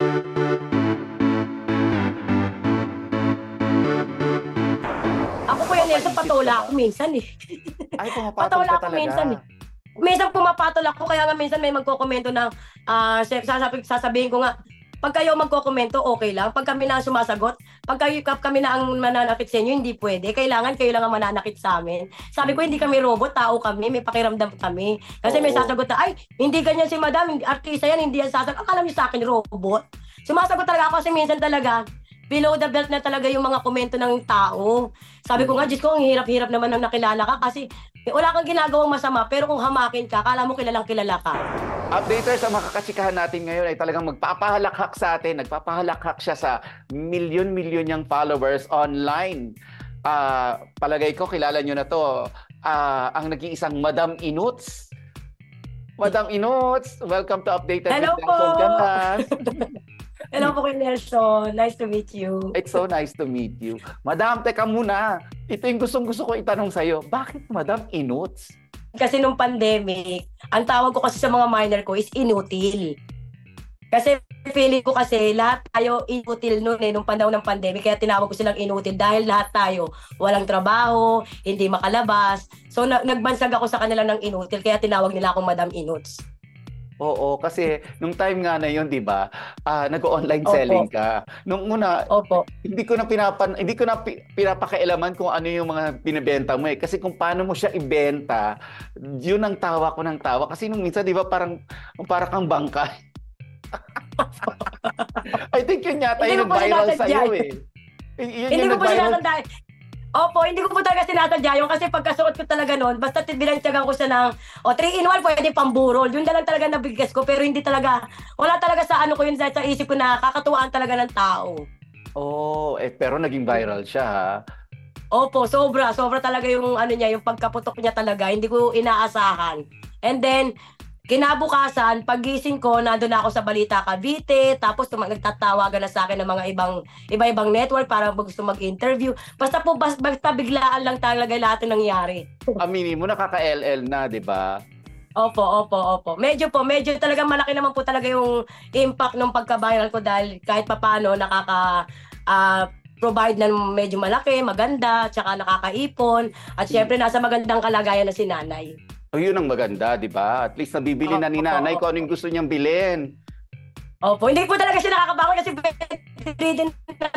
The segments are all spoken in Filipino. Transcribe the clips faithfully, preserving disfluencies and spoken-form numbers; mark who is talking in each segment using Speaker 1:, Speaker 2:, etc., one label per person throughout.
Speaker 1: Ako po yan, Nelson,
Speaker 2: Napapaisip ka
Speaker 1: patola
Speaker 2: ba?
Speaker 1: ako minsan eh.
Speaker 2: Ay, pumapatol
Speaker 1: Patola
Speaker 2: ka
Speaker 1: ako
Speaker 2: talaga.
Speaker 1: minsan eh. Minsan pumapatol ako, kaya nga minsan may magkokomento na, ah, uh, sasabi, sasabihin ko nga, pag kayo magkokomento, okay lang. Pag kami na ang sumasagot, pag kayo, kami na ang mananakit sa inyo, hindi pwede. Kailangan kayo lang ang mananakit sa amin. Sabi ko, hindi kami robot, tao kami, may pakiramdam kami. Kasi may
Speaker 2: Oo.
Speaker 1: sasagot na, ay, hindi ganyan si madam, hindi- artista yan, hindi yan sasagot. Akala niyo sa akin, robot. Sumasagot talaga ako kasi minsan talaga, below the belt na talaga yung mga komento ng tao. Sabi ko nga, Diyos ko, ang hirap-hirap naman nang nakilala ka kasi wala kang ginagawang masama, pero kung hamakin ka, kala mo kilalang kilala ka.
Speaker 2: Updaters, ang makakachikahan natin ngayon ay talagang magpapahalakhak sa atin. Nagpapahalakhak siya sa milyon-milyon niyang followers online. Ah, palagay ko, kilala niyo na to. Ah, ang nag-iisang Madam Inuts. Madam Inuts, welcome to Updated
Speaker 1: Hello
Speaker 2: with
Speaker 1: po!
Speaker 2: Nelson Ganas.
Speaker 1: Hello po kay Nelson. Nice to meet you.
Speaker 2: It's so nice to meet you. Madam, teka muna. Ito yung gustong-gusto ko itanong sa'yo. Bakit Madam Inuts?
Speaker 1: Kasi nung pandemic, ang tawag ko kasi sa mga minor ko is inutil. Kasi feeling ko kasi lahat tayo inutil noon eh, nung panahon ng pandemic. Kaya tinawag ko silang inutil dahil lahat tayo walang trabaho, hindi makalabas. So na- nagbansag ako sa kanila ng inutil, kaya tinawag nila akong Madam Inuts.
Speaker 2: Oo, kasi nung time nga na yun, 'di ba? Ah, nag-online
Speaker 1: Opo.
Speaker 2: selling ka. Nung una,
Speaker 1: Opo.
Speaker 2: hindi ko na pinapan hindi ko na pi- pinapakailaman kung ano yung mga binebenta mo eh. Kasi kung paano mo siya ibenta, yun ang tawa ko ng tawa. Kasi nung minsan, 'di ba, parang parang kang bangka. I think yun yata
Speaker 1: Hindi
Speaker 2: yung
Speaker 1: ko po
Speaker 2: nag-viral sa
Speaker 1: sinasadya.
Speaker 2: iyo eh. Y- yun
Speaker 1: Hindi
Speaker 2: yung
Speaker 1: ko po
Speaker 2: nag-viral.
Speaker 1: sinasandaan. Opo, hindi ko po talaga sinasadya yun kasi pagkasuot ko talaga noon, basta binantyagan ko siya ng, o three in one, pwede pamburol. Yun na lang talaga nabigas ko, pero hindi talaga, wala talaga sa ano ko yun, sa, sa isip ko na kakatuwaan talaga ng tao.
Speaker 2: Oh, eh pero naging viral siya ha.
Speaker 1: Opo, sobra, sobra talaga yung ano niya, yung pagkaputok niya talaga, hindi ko inaasahan. And then, kinabukasan, pagising ko, nandun na ako sa Balita Cavite, tapos tuma- nagtatawagan na sa akin ng mga ibang iba-ibang network para gusto mag-interview. Basta po, bas, basta biglaan lang talaga lahat ng nangyari.
Speaker 2: Aminin mo, nakaka-L L na, 'di ba?
Speaker 1: Opo, opo, opo. Medyo po, medyo talagang malaki naman po talaga yung impact ng pagka-viral ko dahil kahit papano nakaka ah, provide ng medyo malaki, maganda, tsaka nakakaipon, at syempre nasa magandang kalagayan na si nanay.
Speaker 2: Oh, yun ang maganda, 'di ba? At least nabibili na ni
Speaker 1: Opo,
Speaker 2: nanay kung ano
Speaker 1: opo.
Speaker 2: yung gusto niyang bilhin.
Speaker 1: Opo, hindi po talaga siya nakakabangon kasi bedridden na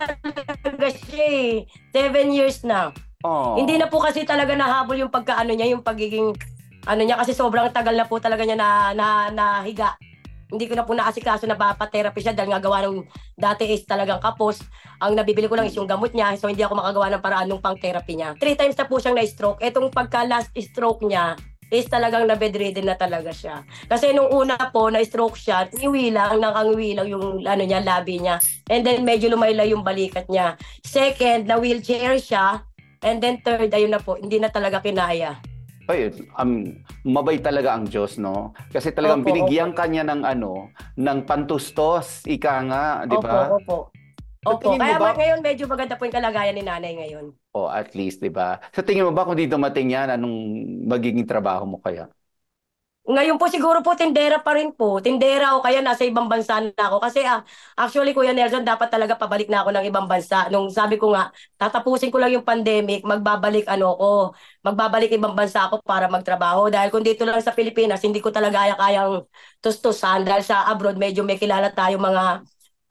Speaker 1: talaga siya eh. Seven years na.
Speaker 2: Oh.
Speaker 1: Hindi na po kasi talaga nahabol yung pagkaano niya, yung pagiging ano niya kasi sobrang tagal na po talaga niya na, na, nahiga. Hindi ko na po naasikaso na pa-therapy siya dahil nga gawa ng dati is talagang kapos. Ang nabibili ko lang is yung gamot niya, so hindi ako makagawa ng paraan ng pang-therapy niya. Three times na po siyang na-stroke. Etong pagka-last stroke niya is talagang na-bedridden na talaga siya. Kasi nung una po, na-stroke siya, niwi lang, nakangiwi lang yung ano niya, labi niya. And then medyo lumaylay yung balikat niya. Second, na-wheelchair siya. And then third, ayun na po, hindi na talaga kinaya.
Speaker 2: Ay, um, mabay talaga ang Diyos, no? Kasi talagang
Speaker 1: Opo,
Speaker 2: binigyan
Speaker 1: opo.
Speaker 2: kanya ng ano, ng pantustos, ika nga, 'di ba?
Speaker 1: Opo, opo.
Speaker 2: Sa
Speaker 1: Opo,
Speaker 2: tingin mo
Speaker 1: kaya
Speaker 2: ba,
Speaker 1: ma- ngayon medyo maganda po yung kalagayan ni nanay ngayon.
Speaker 2: oh, at least, 'di ba? Sa tingin mo ba kung di dumating yan, anong magiging trabaho mo kaya?
Speaker 1: Ngayon po siguro po tindera pa rin po. Tindera o kaya nasa ibang bansa na ako. Kasi ah, actually Kuya Nelson, dapat talaga pabalik na ako ng ibang bansa. Nung sabi ko nga, tatapusin ko lang yung pandemic, magbabalik ano ko, magbabalik ibang bansa ako para magtrabaho. Dahil kung dito lang sa Pilipinas, hindi ko talaga kaya-kayang tustusan. Dahil sa abroad, medyo may kilala tayo mga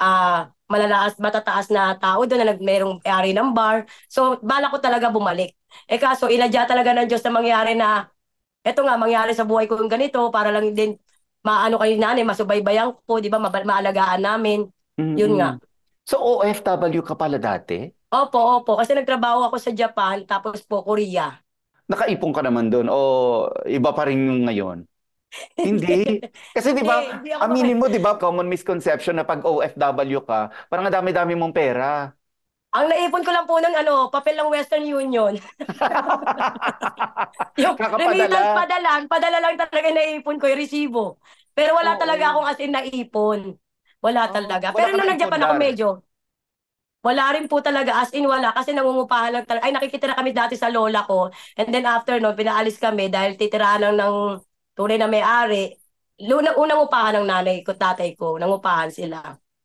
Speaker 1: ah malalaas, matataas na tao doon na nag, merong ari ng bar. So, bala ko talaga bumalik. Eh kaso, inadya talaga ng Diyos na mangyari na eto nga, mangyari sa buhay ko yung ganito para lang din maano kayo nanay, masubaybayan ko, di ba, maba- maalagaan namin. Yun nga.
Speaker 2: Mm-mm. So, O F W ka pala dati?
Speaker 1: Opo, opo. Kasi nagtrabaho ako sa Japan, tapos po Korea.
Speaker 2: Nakaipon ka naman doon o iba pa rin yung ngayon? Hindi. Kasi 'di
Speaker 1: Hindi,
Speaker 2: ba,
Speaker 1: hindi ako maka...
Speaker 2: aminin mo 'di ba, common misconception na pag O F W ka, parang ang dami-dami mong pera.
Speaker 1: Ang naipon ko lang po ng ano, papel ng Western Union. Yung remittance
Speaker 2: Kakapadala.
Speaker 1: padalan, padala lang talaga yung naipon ko, yung resibo. Pero wala talaga
Speaker 2: Oo.
Speaker 1: akong as in naipon. Wala
Speaker 2: Oh,
Speaker 1: talaga.
Speaker 2: wala
Speaker 1: Pero
Speaker 2: ka
Speaker 1: nung
Speaker 2: na
Speaker 1: nag-Japan ako
Speaker 2: ipundar.
Speaker 1: medyo, wala rin po talaga, as in wala, kasi nangungupahan lang talaga. Ay, nakikitira kami dati sa lola ko. And then after no, pinaalis kami dahil titirahan lang ng tunay na may-ari. Unang, unang upahan ng nanay ko, tatay ko, nangupahan sila.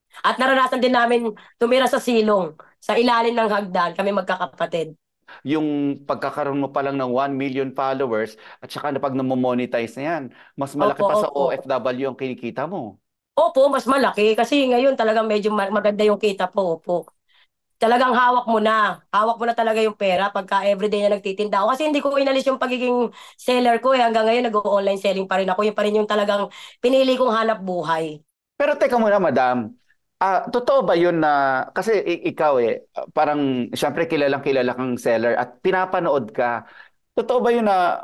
Speaker 1: At naranasan din namin tumira sa silong, sa ilalim ng hagdan, kami magkakapatid.
Speaker 2: Yung pagkakaroon mo pa lang ng one million followers at saka na pag namo-monetize na yan, mas malaki
Speaker 1: Opo,
Speaker 2: pa sa
Speaker 1: opo.
Speaker 2: O F W ang kinikita mo.
Speaker 1: Opo, mas malaki kasi ngayon talagang medyo ma- maganda yung kita po. Opo. Talagang hawak mo na. Hawak mo na talaga yung pera pagka everyday na nagtitinda ako. Kasi hindi ko inalis yung pagiging seller ko eh. Hanggang ngayon nag-online selling pa rin ako. Yung pa rin yung talagang pinili kong hanap buhay.
Speaker 2: Pero teka muna, madam. Ah, totoo ba yun na, kasi i- ikaw eh, parang siyempre kilalang kilala kang seller at pinapanood ka. Totoo ba yun na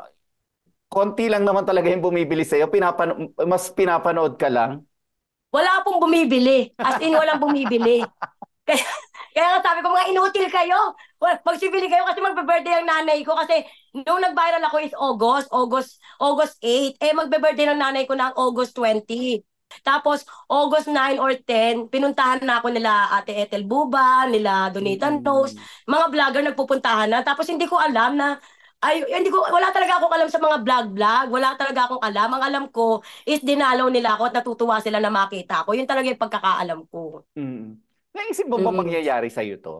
Speaker 2: konti lang naman talaga yung bumibili sa'yo, pinapano mas pinapanood ka lang?
Speaker 1: Wala pong bumibili. As in, walang bumibili. Kaya, kaya nga sabi ko, mga inutil kayo. Well, magsibili kayo kasi magbe-birthday ang nanay ko. Kasi nung nag-viral ako is August, August, August eight. Eh, magbe-birthday ng nanay ko ng August twenty. Tapos, August nine or ten, pinuntahan na ako nila Ate Ethel Buba, nila Donita Knows.
Speaker 2: Mm-mm.
Speaker 1: Mga vlogger nagpupuntahan na. Tapos, hindi ko alam na, ay, hindi ko, wala talaga akong alam sa mga vlog-vlog. Wala talaga akong alam. Ang alam ko is dinalaw nila ako at natutuwa sila na makita ko. Yun talaga yung pagkakaalam ko.
Speaker 2: Mm. Naisip mo ba
Speaker 1: Mm.
Speaker 2: mangyayari sa'yo to?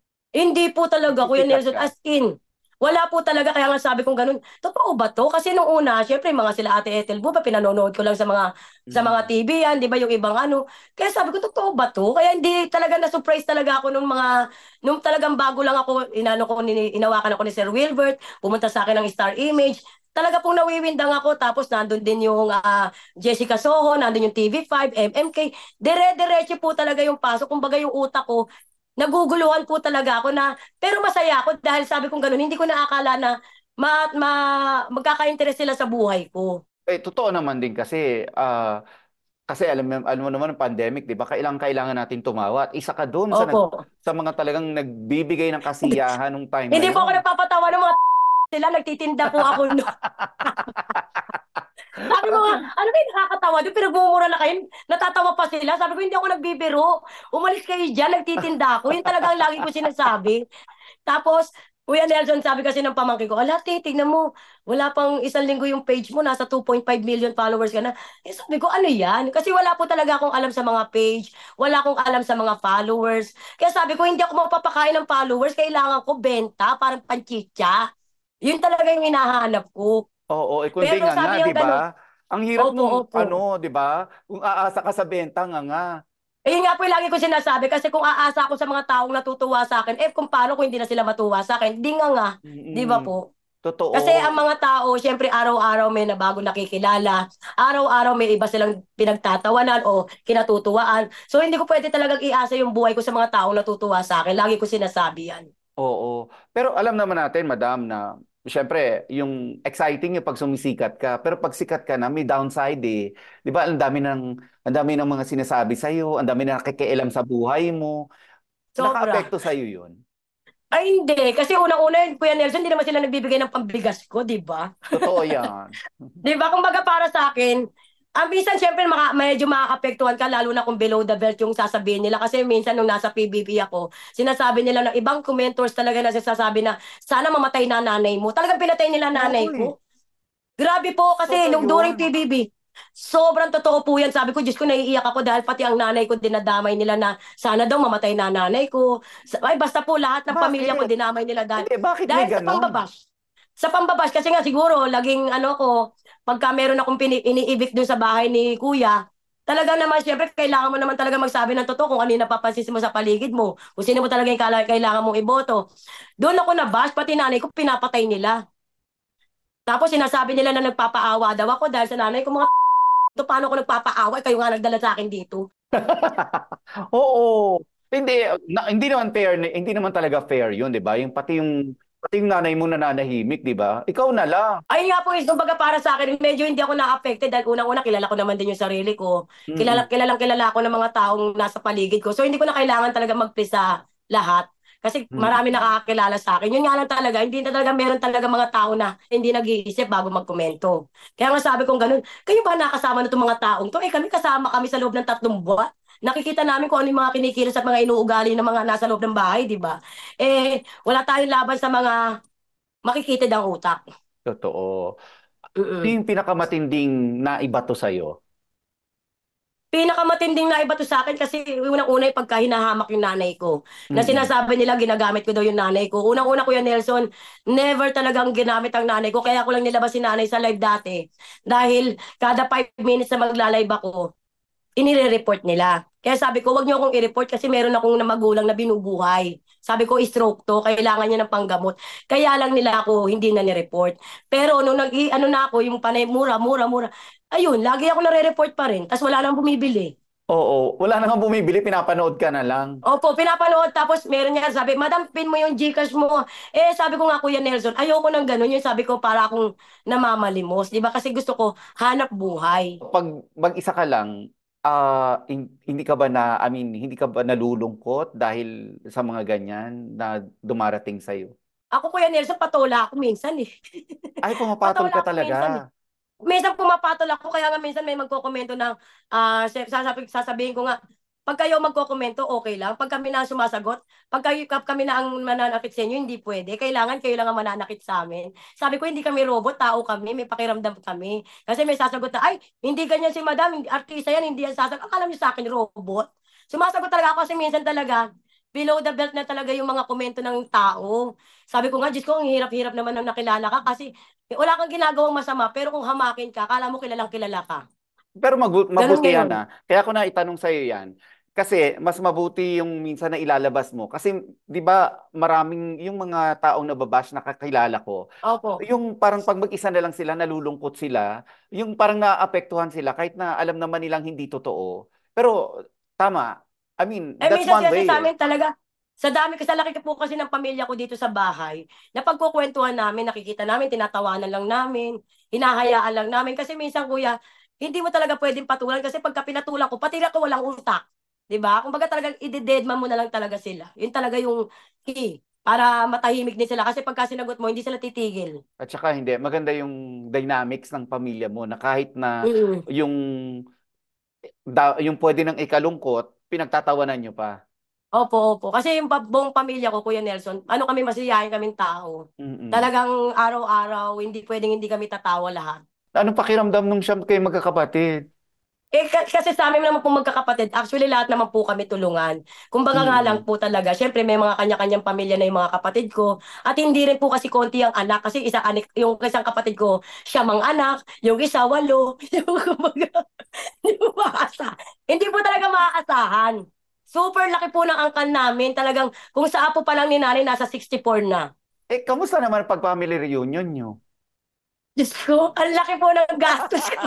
Speaker 1: Hindi po talaga, Kuya
Speaker 2: Sisikat
Speaker 1: Nelson,
Speaker 2: ka?
Speaker 1: as in. Wala po talaga, kaya nga sabi kong ganun, totoo ba to? Kasi nung una, syempre mga sila Ate Ethel Buba, pinanonood ko lang sa mga sa mga
Speaker 2: Mm.
Speaker 1: T V yan, di ba yung ibang ano. Kaya sabi ko, totoo ba to? Kaya hindi talaga na-surprise talaga ako nung mga, nung talagang bago lang ako, inano ko, ni, inawakan ako ni Sir Wilbert, pumunta sa akin ng Star Image, talaga pong nawiwindang ako, tapos nandun din yung ah, Jessica Soho, nandun yung T V five, M M K, dire-diretso po talaga yung pasok, kumbaga yung utak ko, naguguluhan po talaga ako na, pero masaya ako dahil sabi kong ganun, hindi ko naakala na ma, ma, magkaka-interest sila sa buhay ko.
Speaker 2: Eh, totoo naman din kasi, ah, kasi alam mo, alam mo naman ang pandemic, 'di ba? Kailangan kailangan nating tumawa. At isa ka doon sa nag,
Speaker 1: Opo.
Speaker 2: sa mga talagang nagbibigay ng kasiyahan nung time na
Speaker 1: Hindi po ako
Speaker 2: 'yon.
Speaker 1: nagpapatawa ng mga sila, nagtitinda po ako. No. Sabi ko nga, ano ba yung nakakatawa doon? Pinagmumura na kayo, natatawa pa sila. Sabi ko, hindi ako nagbibiro. Umalis kayo dyan, nagtitinda ako. Yun talaga ang lagi ko sinasabi. Tapos, Kuya Nelson, sabi kasi ng pamangkin ko, ala, te, tignan mo, wala pang isang linggo yung page mo, nasa two point five million followers ka na. Eh, sabi ko, ano yan? Kasi wala po talaga akong alam sa mga page, wala akong alam sa mga followers. Kaya sabi ko, hindi ako mapapakain ng followers, kailangan ko benta, parang panchicha. Yun talaga yung hinahanap ko.
Speaker 2: Oo, eh kundi
Speaker 1: Pero
Speaker 2: nga nga,
Speaker 1: sabi niya
Speaker 2: 'di
Speaker 1: ganun,
Speaker 2: ba? Ang hirap
Speaker 1: opo,
Speaker 2: nung
Speaker 1: opo.
Speaker 2: ano, 'di ba? Kung aasa ka sa benta nga nga.
Speaker 1: Ayun nga po yung lagi ko sinasabi kasi kung aasa ako sa mga taong natutuwa sa akin, eh kung paano kung hindi na sila matuwa sa akin, di nga nga, di ba
Speaker 2: Mm,
Speaker 1: po? Kasi ang
Speaker 2: totoo.
Speaker 1: mga tao, syempre araw-araw may na bago nakikilala, araw-araw may iba silang pinagtatawanan o kinatutuwaan. So hindi ko pwede talagang iasa yung buhay ko sa mga taong natutuwa sa akin. Lagi ko sinasabi yan.
Speaker 2: Oo. Pero alam naman natin, madam, na siyempre, yung exciting yung pag sumisikat ka. Pero pag sikat ka na, may downside eh. 'Di ba? Ang dami ng ang dami ng mga sinasabi sa iyo, ang dami na nakikialam sa buhay mo.
Speaker 1: Sobra.
Speaker 2: Nakaapekto sa iyo 'yun.
Speaker 1: Ay hindi, kasi unang-una, Kuya Nelson, hindi naman sila nagbibigay ng pambigas ko, di ba?
Speaker 2: Totoo 'yan.
Speaker 1: Di ba? Kumbaga para sa akin, ang minsan syempre maka, medyo makakapektuhan ka lalo na kung below the belt yung sasabihin nila kasi minsan nung nasa P B B ako, sinasabi nila na ibang commentors talaga na sinasabi na sana mamatay na nanay mo. Talagang pinatay nila
Speaker 2: Oo
Speaker 1: nanay
Speaker 2: eh.
Speaker 1: ko. Grabe po kasi
Speaker 2: Totoo
Speaker 1: nung during
Speaker 2: 'yun.
Speaker 1: P B B, sobrang totoo po yan. Sabi ko, Diyos ko, naiiyak ako dahil pati ang nanay ko dinadamay nila na sana daw mamatay na nanay ko. Sa- Ay, basta po lahat ng pamilya ko
Speaker 2: Bakit?
Speaker 1: dinamay nila dahil,
Speaker 2: Hindi, bakit may
Speaker 1: dahil sa
Speaker 2: ganon?
Speaker 1: pambabash. Sa pambabash, kasi nga siguro, laging ano ko, pagka meron akong pini- iniibig dun sa bahay ni kuya, talaga naman, syempre, kailangan mo naman talaga magsabi ng totoo kung ano yung napapansin mo sa paligid mo. Kung sino mo talaga yung kala- kailangan mong iboto. Doon ako nabash, pati nanay ko, pinapatay nila. Tapos sinasabi nila na nagpapaawa daw ako dahil sa nanay ko, mga to, paano ako nagpapaawa? Kayo nga nagdala sa akin dito.
Speaker 2: Oo. Hindi na, hindi naman fair, hindi naman talaga fair 'yun, 'di ba? Yung pati yung pati yung nanay mo nananahimik, 'di ba? Ikaw na lang.
Speaker 1: Ayun nga po, is, kumbaga para sa akin, medyo hindi ako na-affected dahil unang-una, kilala ko naman din yung sarili ko. Kilala,
Speaker 2: Mm.
Speaker 1: kilalang kilala ako ng mga taong nasa paligid ko. So, hindi ko na kailangan talaga mag-please sa lahat. Kasi marami
Speaker 2: Mm.
Speaker 1: nakakakilala sa akin. Yun nga lang talaga, hindi na talaga meron talaga mga tao na hindi nag-iisip bago magkomento. Kaya nga sabi kong ganun, kayo ba nakasama na itong mga taong to? Eh kami kasama kami sa loob ng tatlong buwan. Nakikita namin kung ano yung mga kinikilos at mga inuugali ng mga nasa loob ng bahay, di ba? Eh, wala tayong laban sa mga makikitid ang utak.
Speaker 2: Totoo. Ano
Speaker 1: Mm-mm.
Speaker 2: yung pinakamatinding naibato sa'yo?
Speaker 1: pinakamatinding naibato sa akin kasi unang-una yung pagka hinahamak yung nanay ko. Na
Speaker 2: Mm.
Speaker 1: sinasabi nila ginagamit ko daw yung nanay ko. Unang-una Kuya Nelson, never talagang ginamit ang nanay ko. Kaya ko lang nilabas si nanay sa live dati. Dahil kada five minutes na magla-live ako, inire-report nila. Kaya sabi ko, wag niyo akong i-report kasi meron akong na magulang na binubuhay. Sabi ko, stroke to, kailangan niya ng panggamot. Kaya lang nila ako hindi na ni-report. Pero nung nag ano na ako, yung panay, mura, mura, mura. Ayun, lagi ako nare-report pa rin. Tapos wala nang bumibili.
Speaker 2: Oo, wala na kang bumibili, pinapanood ka na lang.
Speaker 1: Opo, pinapanood tapos meron niya sabi, Madam, pin mo yung Gcash mo. Eh, sabi ko nga Kuya Nelson, ayoko nang ganun. Yung sabi ko para akong namamalimos. Di ba? Kasi gusto ko hanap buhay.
Speaker 2: Pag mag-isa ka lang, ah, hin- hindi ka ba na, I mean, hindi ka ba nalulungkot dahil sa mga ganyan na dumarating sa'yo?
Speaker 1: Ako Kuya Nelson, patola ako minsan eh.
Speaker 2: Ay, pumapatol
Speaker 1: Patola
Speaker 2: ka
Speaker 1: ako
Speaker 2: talaga.
Speaker 1: minsan eh. Minsan pumapatol ako, kaya nga minsan may magkokomento ng, ah, uh, sasabi, sasabihin ko nga, pag kayo magkokomento, okay lang. Pag kami na ang sumasagot, pag kayo, kap- kami na ang mananakit sa inyo, hindi pwede. Kailangan kayo lang ang mananakit sa amin. Sabi ko, hindi kami robot, tao kami, may pakiramdam kami. Kasi may sasagot na, ay, hindi ganyan si madam, hindi, artista yan, hindi yan sasagot. Akala niyo sa akin, robot. Sumasagot talaga ako kasi minsan talaga, below the belt na talaga yung mga komento ng tao. Sabi ko nga, Diyos ko, ang hirap-hirap naman nang nakilala ka kasi wala kang ginagawang masama, pero kung hamakin ka, kala mo kilalang kilala ka.
Speaker 2: Pero magu-
Speaker 1: Ganun
Speaker 2: mabuti yan
Speaker 1: ngayon.
Speaker 2: ah. Kaya ko na itanong sa'yo yan. Kasi mas mabuti yung minsan na ilalabas mo. Kasi 'di ba maraming yung mga taong nababash na kakilala ko,
Speaker 1: Opo.
Speaker 2: yung parang pag mag-isa na lang sila, nalulungkot sila, yung parang naapektuhan sila kahit na alam naman nilang hindi totoo. Pero tama. I mean,
Speaker 1: Eh,
Speaker 2: that's
Speaker 1: minsan
Speaker 2: one
Speaker 1: kasi
Speaker 2: way
Speaker 1: sa
Speaker 2: eh.
Speaker 1: amin talaga, sa dami, sa laki po kasi ng pamilya ko dito sa bahay, na pagkukwentuhan namin, nakikita namin, tinatawanan lang namin, hinahayaan lang namin. Kasi minsan, kuya, hindi mo talaga pwedeng patulan kasi pagka pinatulan ko, pati ako walang utak. 'Di ba? Kumbaga talagang i-deadman mo na lang talaga sila. Yun talaga yung key para matahimik din sila kasi pagka sinagot mo, hindi sila titigil.
Speaker 2: At saka hindi, maganda yung dynamics ng pamilya mo na kahit na
Speaker 1: Mm.
Speaker 2: yung da, yung pwede nang ikalungkot, pinagtatawanan nyo pa.
Speaker 1: Opo, opo. Kasi yung pa- buong pamilya ko, Kuya Nelson, ano kami, masiyahin kaming tao.
Speaker 2: Mm-mm.
Speaker 1: Talagang araw-araw, hindi pwedeng hindi kami tatawa lahat.
Speaker 2: Anong pakiramdam nung siyam kayo magkakapatid?
Speaker 1: Eh, ka- kasi sa amin naman po magkakapatid, actually lahat naman po kami tulungan. Kumbaga nga lang
Speaker 2: Mm-mm.
Speaker 1: po talaga, syempre may mga kanya-kanyang pamilya na yung mga kapatid ko. At hindi rin po kasi konti ang anak, kasi isa, anik, yung isang kapatid ko, siya mang anak, yung isa walo. Yung kumbaga, hindi mo maasa. Hindi po talaga maaasahan. Super laki po ng angkan namin. Talagang kung sa apo pa lang ni nanay, nasa sixty-four na.
Speaker 2: Eh, kamusta naman pag family reunion nyo?
Speaker 1: Diyos ko, ang laki po ng gastos ko.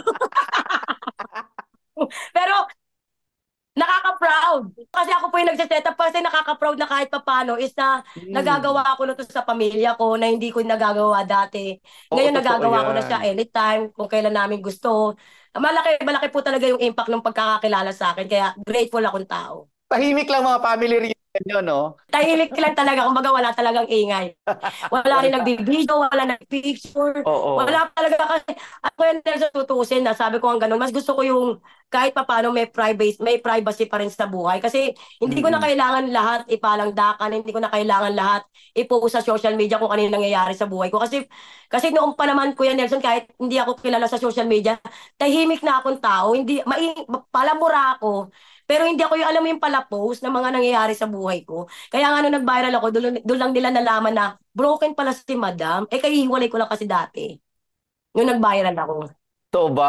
Speaker 1: Pero nakaka-proud. Kasi ako po yung nagsiset up kasi nakaka-proud na kahit papano is na
Speaker 2: Mm.
Speaker 1: nagagawa ko na to sa pamilya ko na hindi ko nagagawa dati.
Speaker 2: Oo,
Speaker 1: Ngayon
Speaker 2: totoo
Speaker 1: nagagawa ko na siya
Speaker 2: yan.
Speaker 1: anytime, kung kailan namin gusto. Malaki, malaki po talaga yung impact ng pagkakakilala sa akin. Kaya grateful akong tao.
Speaker 2: Tahimik lang mga family reunion nyo, no?
Speaker 1: Tahimik lang talaga, kumbaga wala talagang ingay. Wala rin
Speaker 2: Wala.
Speaker 1: nagbibideo, wala nagpicture,
Speaker 2: Oo.
Speaker 1: wala talaga kasi ako yung sa tutusin na sabi ko ang ganun. Mas gusto ko yung kahit papaano may privacy, may privacy pa rin sa buhay. Kasi hindi ko na
Speaker 2: Mm-mm.
Speaker 1: kailangan lahat ipalangdakan, hindi ko na kailangan lahat ipost sa social media kung ano yung nangyayari sa buhay ko. Kasi kasi noong pa naman Kuya Nelson, kahit hindi ako kilala sa social media, tahimik na akong tao, hindi mai, palamura ako. Pero hindi ako yung alam mo yung pala post ng mga nangyayari sa buhay ko. Kaya nga nung nag-viral ako, doon doon lang nila nalaman na broken pala si Madam. Eh, kahihiwalay ko lang kasi dati. Nung nag-viral ako.
Speaker 2: To ba?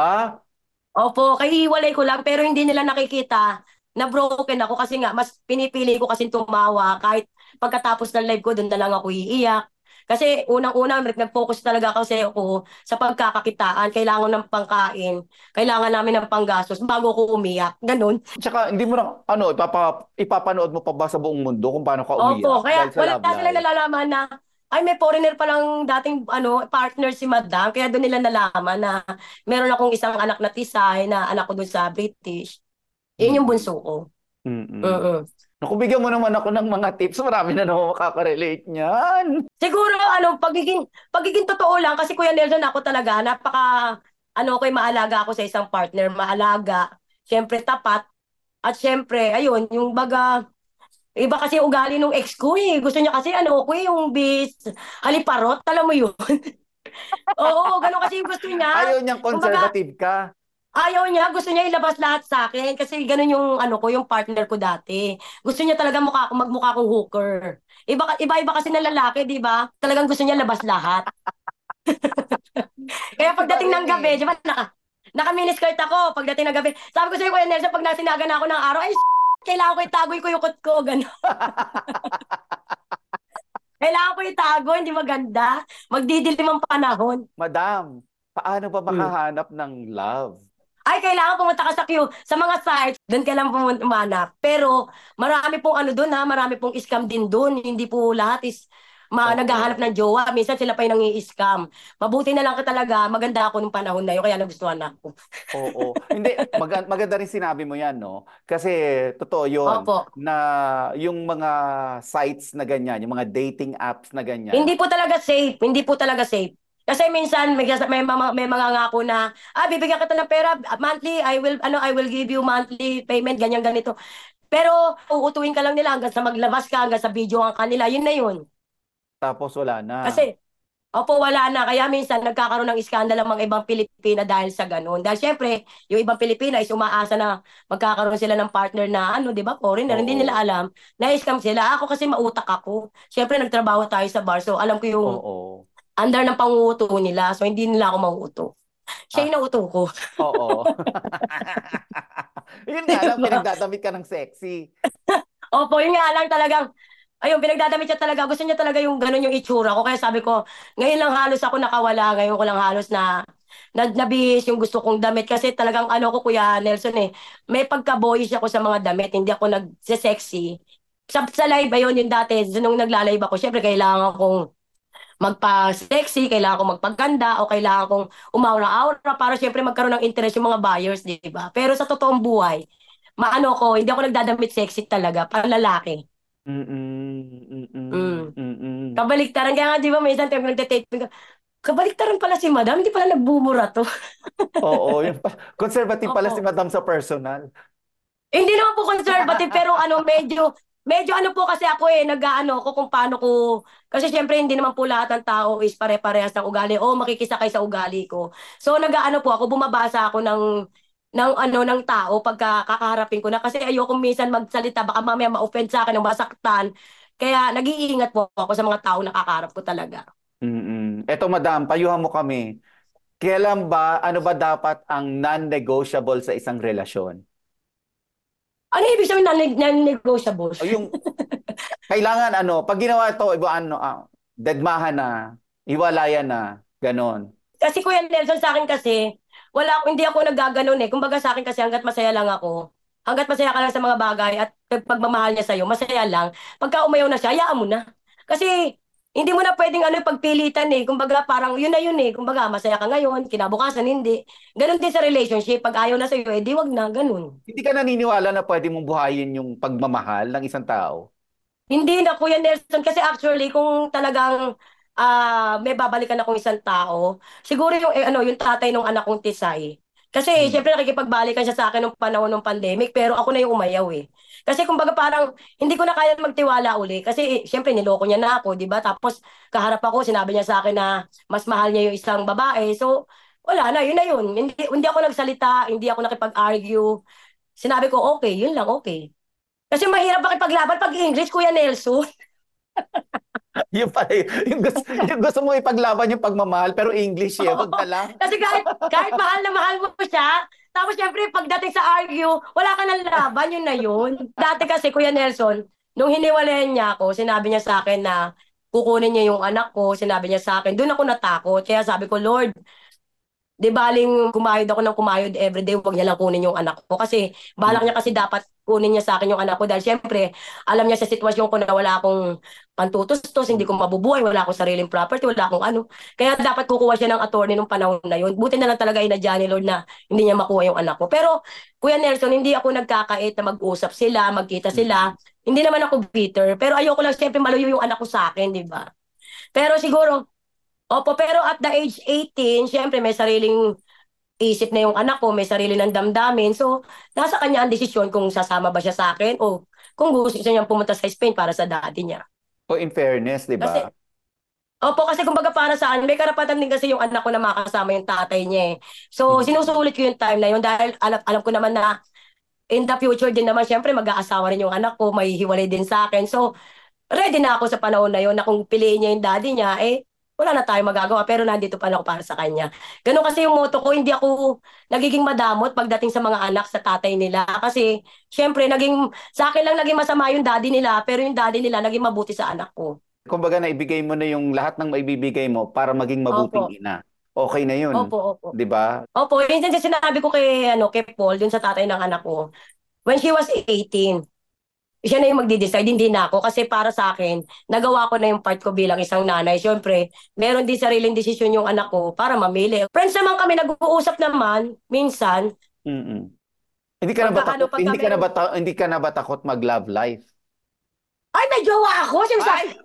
Speaker 1: Opo, kahihiwalay ko lang pero hindi nila nakikita na broken ako kasi nga mas pinipili ko kasi tumawa kahit pagkatapos ng live ko doon na lang ako iiyak. Kasi unang-una nag-focus talaga kasi ako sa pagkakakitaan, kailangan ng pangkain, kailangan namin ng panggastos bago ko umiyak. Ganun.
Speaker 2: Tsaka hindi mo na, ano, ipapa, ipapanood mo pa ba sa buong mundo kung paano ka umiyak
Speaker 1: Opo, kaya
Speaker 2: dahil sa
Speaker 1: wala
Speaker 2: love
Speaker 1: sila
Speaker 2: life?
Speaker 1: nalalaman na ay may foreigner palang dating ano partner si Madam kaya doon nila nalaman na meron akong isang anak na tisay na anak ko doon sa British. Yun yung
Speaker 2: Mm-mm.
Speaker 1: bunso ko.
Speaker 2: Mm-mm.
Speaker 1: Mm.
Speaker 2: Naku, bigyan mo naman ako ng mga tips. Marami na naman makaka-relate niyan.
Speaker 1: Siguro ano pagiging pagiging totoo lang kasi Kuya Nelson ako talaga napaka ano ko maalaga ako sa isang partner, maalaga, syempre tapat at syempre ayun yung baga iba kasi ugali nung ex ko eh. Gusto niya kasi ano ko eh, yung bis haliparot, alam mo yun. Oo, ganun kasi yung gusto niya.
Speaker 2: Ayaw niyang
Speaker 1: Kumbaga,
Speaker 2: conservative ka.
Speaker 1: Ayaw niya, gusto niya ilabas lahat sa akin kasi ganun yung ano ko, yung partner ko dati. Gusto niya talaga mukha ko magmukha kong hooker. Iba iba-iba kasi ng lalaki, 'di ba? Talagang gusto niya labas lahat. Kaya
Speaker 2: Iba
Speaker 1: pagdating
Speaker 2: rin
Speaker 1: ng
Speaker 2: eh.
Speaker 1: gabi, 'di ba, naka naka miniskirt ako pagdating ng gabi. Sabi ko sa Kuya Nelson pag nasinagan ako ng araw, ay kailangan ko itago ko yung kot ko, gano'n. Kailangan ko itago, hindi maganda. Magdidilim ang panahon.
Speaker 2: Madam, paano ba
Speaker 1: Hmm.
Speaker 2: makahanap ng love?
Speaker 1: Ay, kailangan pumunta ka sa queue. Sa mga sites, doon ka lang pumunta umanap. Pero marami pong ano doon ha, marami pong scam din doon. Hindi po lahat is ma naghahanap
Speaker 2: Oo.
Speaker 1: ng jowa. Minsan sila pa yung nangi-scam. Mabuti na lang ka talaga, maganda ako nung panahon na yun, kaya nagustuhan ako.
Speaker 2: Oo. Hindi, maganda, maganda rin sinabi mo yan, no? Kasi totoo yun,
Speaker 1: Opo.
Speaker 2: na yung mga sites na ganyan, yung mga dating apps na ganyan,
Speaker 1: Hindi po talaga safe. Hindi po talaga safe. Kasi minsan may, may, mga, may mga ngako na, ah, bibigyan kita ng pera, monthly, I will, ano, I will give you monthly payment, ganyan, ganito. Pero, uutuin ka lang nila hanggang sa maglabas ka, hanggang sa video ang kanila, yun na yun.
Speaker 2: tapos wala na.
Speaker 1: Kasi, opo, wala na. Kaya minsan, nagkakaroon ng iskandal ang mga ibang Pilipina dahil sa ganun. Dahil syempre, yung ibang Pilipina is umaasa na magkakaroon sila ng partner na, ano, di ba, foreigner. Hindi nila
Speaker 2: Oo.
Speaker 1: alam. Na-scam sila. Ako kasi mautak ako. Syempre, nagtrabaho tayo sa bar. So, alam ko yung
Speaker 2: Oo.
Speaker 1: under ng panguuto nila. So, hindi nila ako mauuto. Siya
Speaker 2: Ah,
Speaker 1: yung nauuto ko.
Speaker 2: oo. Yun nga lang,
Speaker 1: Diba?
Speaker 2: pinagdadamit ka ng sexy.
Speaker 1: Opo, yun nga lang talagang, ayun, pinagdadamit siya talaga. Gusto niya talaga yung ganun yung itsura ko. Kaya sabi ko, ngayon lang halos ako nakawala. Ngayon ko lang halos na, na nabihis yung gusto kong damit. Kasi talagang ano ko, Kuya Nelson eh, may pagka-boyish ako sa mga damit. Hindi ako nag-sexy. Sa, sa live, ayun, yung dati, nung nagla-live ako, syempre kailangan kong magpa-sexy, kailangan kong magpaganda, o kailangan kong umaura-aura para syempre magkaroon ng interest yung mga buyers, di ba? Pero sa totoong buhay, maano ko, hindi ako nagdadamit sexy talaga, panlalaki.
Speaker 2: Mm-mm, mm-mm,
Speaker 1: Mm.
Speaker 2: mm-mm.
Speaker 1: Kabaliktaran. Kaya nga, di ba, minsan tayo nagte-taping ka, kabaliktaran pala si madam, hindi pala nagbumura to.
Speaker 2: Oo, yun pa. Conservative pala si
Speaker 1: Opo.
Speaker 2: Madam sa personal.
Speaker 1: Hindi naman po conservative, pero ano, medyo, medyo ano po kasi ako eh, nag-ano ko kung paano ko, kasi syempre hindi naman po lahat ng tao is pare-parehas ng ugali o makikisakay sa ugali ko. So nag-ano po ako, bumabasa ako ng, ng ano, ng tao pagka kakaharapin ko na, kasi ayoko minsan magsalita, baka mamaya ma-offend sa akin o masaktan. Kaya nag-iingat po ako sa mga tao na kakaharap ko talaga.
Speaker 2: Mm-mm. Eto, Madam, payuhan mo kami. Kailan ba, ano ba dapat ang non-negotiable sa isang relasyon?
Speaker 1: Ano ibig sabihin na non-negotiable?
Speaker 2: O yung kailangan ano, pag ginawa ito, iba ano, ah, dedmahan na, hiwalayan na, ganon.
Speaker 1: Kasi Kuya Nelson, sa akin kasi, wala ako, hindi ako naggaganon eh. Kumbaga sa akin kasi hangga't masaya lang ako. Hangga't masaya ka lang sa mga bagay at pagmamahal niya sa'yo, masaya lang. Pagka umayaw na siya, hayaan mo na. Kasi hindi mo na pwedeng ano pagpilitan eh. Kumbaga parang yun na yun eh. Kumbaga masaya ka ngayon, kinabukasan hindi. Ganon din sa relationship. Pag ayaw na sa'yo, eh di wag na, ganon.
Speaker 2: Hindi ka naniniwala na pwede mong buhayin yung pagmamahal ng isang tao?
Speaker 1: Hindi na, Kuya Nelson, kasi actually, kung talagang ah may babalikan akong isang tao, siguro yung, eh, ano, yung tatay ng anak kong Tisay. Kasi,
Speaker 2: Hmm.
Speaker 1: syempre, nakikipagbalikan siya sa akin nung panahon ng pandemic, pero ako na yung umayaw eh. Kasi, kumbaga, parang, hindi ko na kaya magtiwala uli. Kasi, eh, syempre, niloko niya na ako, di ba? Tapos, kaharap ako, sinabi niya sa akin na mas mahal niya yung isang babae. So, wala na, yun na yun. Hindi, hindi ako nagsalita, hindi ako nakipag-argue. Sinabi ko, okay, yun lang, okay. Kasi mahirap makipaglaban pag English, Kuya Nelson.
Speaker 2: Yung pala, y- yung gusto, yung gusto mo ipaglaban yung pagmamahal, pero English eh, wag
Speaker 1: Oo.
Speaker 2: na lang.
Speaker 1: Kasi kahit, kahit mahal na mahal mo siya, tapos syempre pagdating sa argue, wala ka ng laban, yun na yun. Dati kasi, Kuya Nelson, nung hiniwalayan niya ako, sinabi niya sa akin na kukunin niya yung anak ko, sinabi niya sa akin, doon ako natakot. Kaya sabi ko, Lord, di baling kumayod ako ng kumayod everyday, wag niya lang kunin yung anak ko. Kasi balak niya kasi
Speaker 2: Mm.
Speaker 1: dapat kunin niya sa akin yung anak ko dahil syempre, alam niya sa sitwasyon ko na wala akong pantutustos, hindi ko
Speaker 2: Mm.
Speaker 1: mabubuhay, wala akong sariling property, wala akong ano. Kaya dapat kukuha siya ng attorney nung panahon na yun. Buti na lang talaga inadya ni Lord na hindi niya makuha yung anak ko. Pero, Kuya Nelson, hindi ako nagkakait na mag-usap sila, magkita
Speaker 2: Mm.
Speaker 1: sila. Hindi naman ako bitter. Pero ayoko lang syempre maluyo yung anak ko sa akin, di ba? Pero siguro, opo, pero at the age eighteen, syempre may sariling isip na yung anak ko, may sarili ng damdamin. So, nasa kanya ang desisyon kung sasama ba siya sa akin o kung gusto niya pumunta sa Spain para sa daddy niya.
Speaker 2: O in fairness, di
Speaker 1: Kasi,
Speaker 2: ba?
Speaker 1: Opo, kasi kumbaga para saan, may karapatan din kasi yung anak ko na makasama yung tatay niya eh. So,
Speaker 2: Mm.
Speaker 1: sinusulit ko yung time na yun dahil alam, alam ko naman na in the future din naman, syempre mag-aasawa rin yung anak ko, may hiwalay din sa akin. So, ready na ako sa panahon na yun na kung piliin niya yung daddy niya, eh, wala na tayong magagawa, pero nandito pa lang ako para sa kanya. Ganun kasi yung motto ko, hindi ako nagiging madamot pagdating sa mga anak sa tatay nila. Kasi, syempre, naging, sa akin lang naging masama yung daddy nila, pero yung daddy nila naging mabuti sa anak ko.
Speaker 2: Kumbaga naibigay mo na yung lahat ng maibibigay mo para maging mabuting
Speaker 1: Opo,
Speaker 2: ina. Okay na yun,
Speaker 1: opo, opo.
Speaker 2: 'di ba?
Speaker 1: Opo, yun din sinabi ko kay, ano, kay Paul, dun sa tatay ng anak ko. When she was eighteen, siya na yung magdi-decide, hindi na ako. Kasi para sa akin, nagawa ko na yung part ko bilang isang nanay. Siyempre, meron din sariling desisyon yung anak ko para mamili. Friends naman kami, nag-uusap naman, minsan.
Speaker 2: Mm. Hindi ka na ba
Speaker 1: Pagka ano,
Speaker 2: takot?
Speaker 1: pagka
Speaker 2: Hindi ka na
Speaker 1: meron,
Speaker 2: ba ta- hindi ka na ba takot mag-love life?
Speaker 1: ay, may jowa ako. Sinasabi,
Speaker 2: Ay!